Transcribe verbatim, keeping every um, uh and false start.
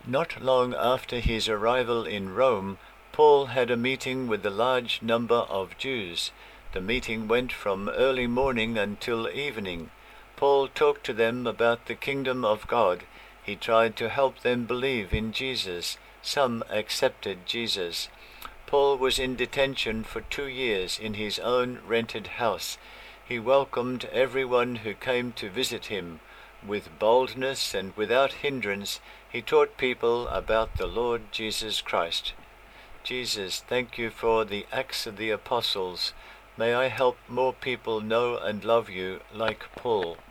Not long after his arrival in Rome, Paul had a meeting with a large number of Jews. The meeting went from early morning until evening. Paul talked to them about the kingdom of God. He tried to help them believe in Jesus. Some accepted Jesus. Paul was in detention for two years in his own rented house. He welcomed everyone who came to visit him. With boldness and without hindrance, he taught people about the Lord Jesus Christ. Jesus, thank you for the Acts of the Apostles. May I help more people know and love you like Paul.